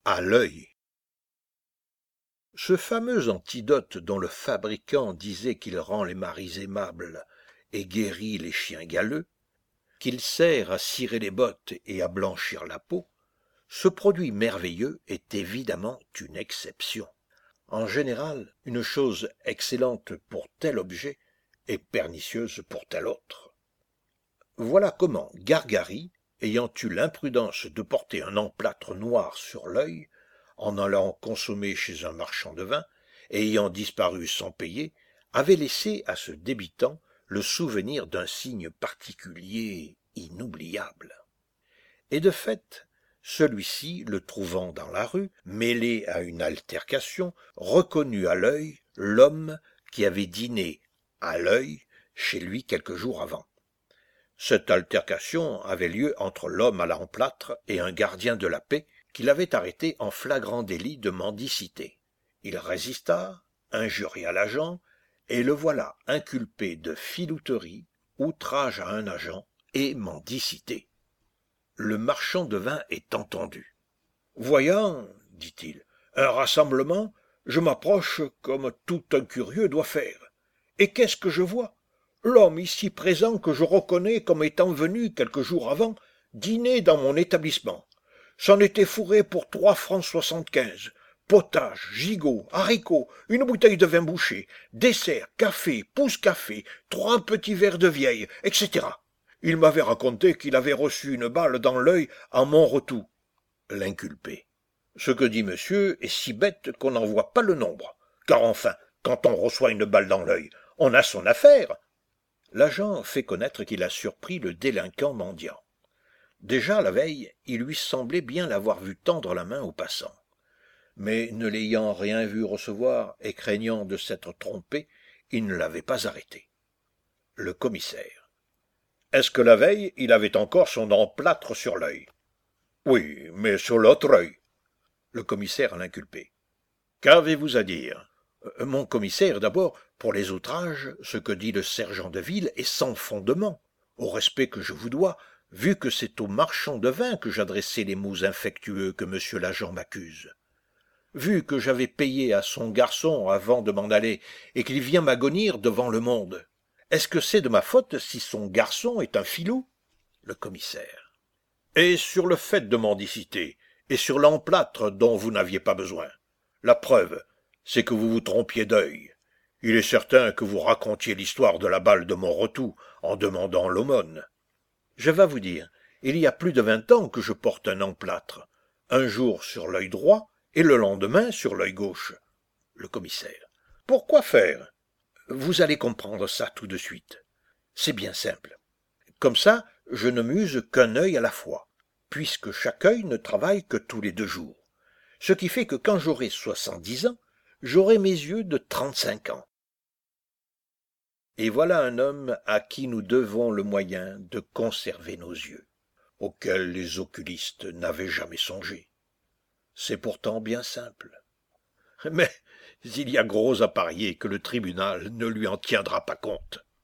à l'œil. Ce fameux antidote dont le fabricant disait qu'il rend les maris aimables et guérit les chiens galeux, qu'il sert à cirer les bottes et à blanchir la peau, ce produit merveilleux est évidemment une exception. En général, une chose excellente pour tel objet est pernicieuse pour tel autre. Voilà comment Gargari, ayant eu l'imprudence de porter un emplâtre noir sur l'œil, en allant consommer chez un marchand de vin, et ayant disparu sans payer, avait laissé à ce débitant le souvenir d'un signe particulier inoubliable. Et de fait, celui-ci, le trouvant dans la rue, mêlé à une altercation, reconnut à l'œil l'homme qui avait dîné à l'œil chez lui quelques jours avant. Cette altercation avait lieu entre l'homme à l'emplâtre et un gardien de la paix qui l'avait arrêté en flagrant délit de mendicité. Il résista, injuria l'agent, et le voilà inculpé de filouterie, outrage à un agent et mendicité. Le marchand de vin est entendu. « Voyant, dit-il, un rassemblement, je m'approche comme tout un curieux doit faire. Et qu'est-ce que je vois ? L'homme ici présent que je reconnais comme étant venu quelques jours avant dîner dans mon établissement. C'en était fourré pour 3,75 francs, potage, gigot, haricots, une bouteille de vin bouché, dessert, café, pousse-café, 3 petits verres de vieille, etc. Il m'avait raconté qu'il avait reçu une balle dans l'œil à Montretout. » L'inculpé. « Ce que dit monsieur est si bête qu'on n'en voit pas le nombre. Car enfin, quand on reçoit une balle dans l'œil, on a son affaire. » L'agent fait connaître qu'il a surpris le délinquant mendiant. Déjà la veille, il lui semblait bien l'avoir vu tendre la main au passant. Mais ne l'ayant rien vu recevoir et craignant de s'être trompé, il ne l'avait pas arrêté. Le commissaire. « Est-ce que la veille, il avait encore son emplâtre sur l'œil ? » ?»« Oui, mais sur l'autre œil. » Le commissaire à l'inculpé. « Qu'avez-vous à dire ? » ?»« Mon commissaire, d'abord, pour les outrages, ce que dit le sergent de ville est sans fondement, au respect que je vous dois, vu que c'est au marchand de vin que j'adressai les mots infectueux que monsieur l'agent m'accuse. Vu que j'avais payé à son garçon avant de m'en aller, et qu'il vient m'agonir devant le monde, est-ce que c'est de ma faute si son garçon est un filou ? Le commissaire. Et sur le fait de mendicité, et sur l'emplâtre dont vous n'aviez pas besoin, la preuve, c'est que vous vous trompiez d'œil. Il est certain que vous racontiez l'histoire de la balle de Montretout en demandant l'aumône. Je vas vous dire, il y a plus de 20 ans que je porte un emplâtre, un jour sur l'œil droit et le lendemain sur l'œil gauche. Le commissaire. Pourquoi faire ? Vous allez comprendre ça tout de suite. C'est bien simple. Comme ça, je ne m'use qu'un œil à la fois, puisque chaque œil ne travaille que tous les 2 jours. Ce qui fait que quand j'aurai 70 ans, j'aurai mes yeux de 35 ans. Et voilà un homme à qui nous devons le moyen de conserver nos yeux, auquel les oculistes n'avaient jamais songé. C'est pourtant bien simple. Mais il y a gros à parier que le tribunal ne lui en tiendra pas compte.